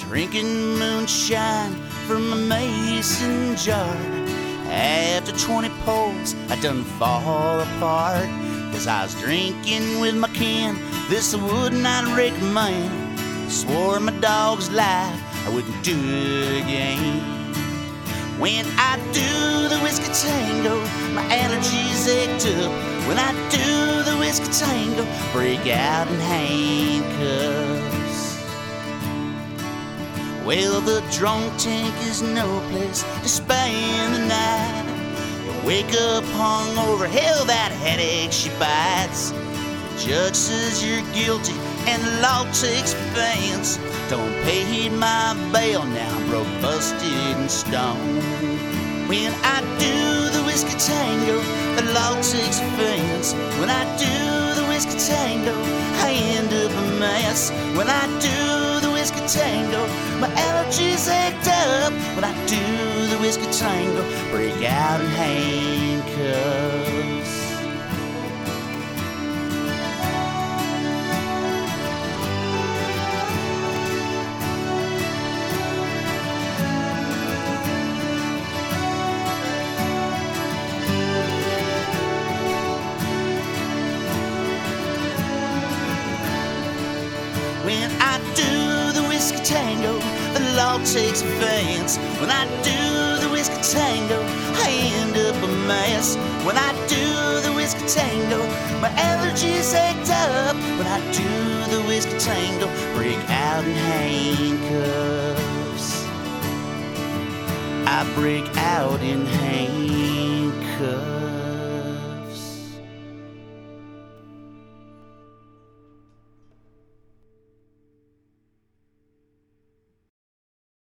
drinking moonshine from a mason jar. After 20 pulls, I done fall apart, 'cause I was drinking with my kin. This I would not recommend. Swore my dog's life I wouldn't do it again. When I do the whiskey tango, my allergies act up. When I do the whiskey tango, break out in handcuffs. Well, the drunk tank is no place to spend the night. You wake up hungover, hell, that headache she bites. The judge says you're guilty and the law takes offense. Don't pay my bail now, I'm broke, busted, and stoned. When I do the whiskey tango, the law takes offense. When I do the whiskey tango, I end up a mess. When I do the whiskey tango, my allergies act up. When I do the whiskey tango, break out in handcuffs. When I do the whiskey tango, the law takes offense. When I do the whiskey tango, I end up a mess. When I do the whiskey tango, my allergies act up. When I do the whiskey tango, break out in handcuffs. I break out in handcuffs.